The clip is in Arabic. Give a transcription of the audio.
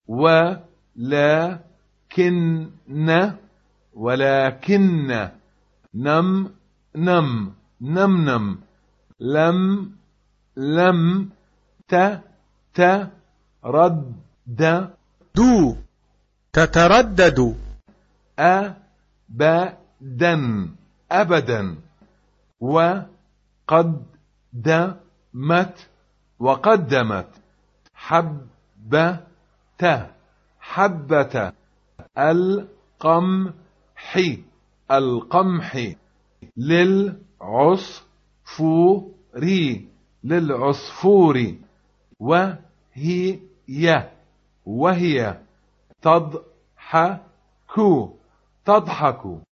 ولكن نم لم تتردد أبدا وقدمت حبة القمح للعصفور وهي تضحك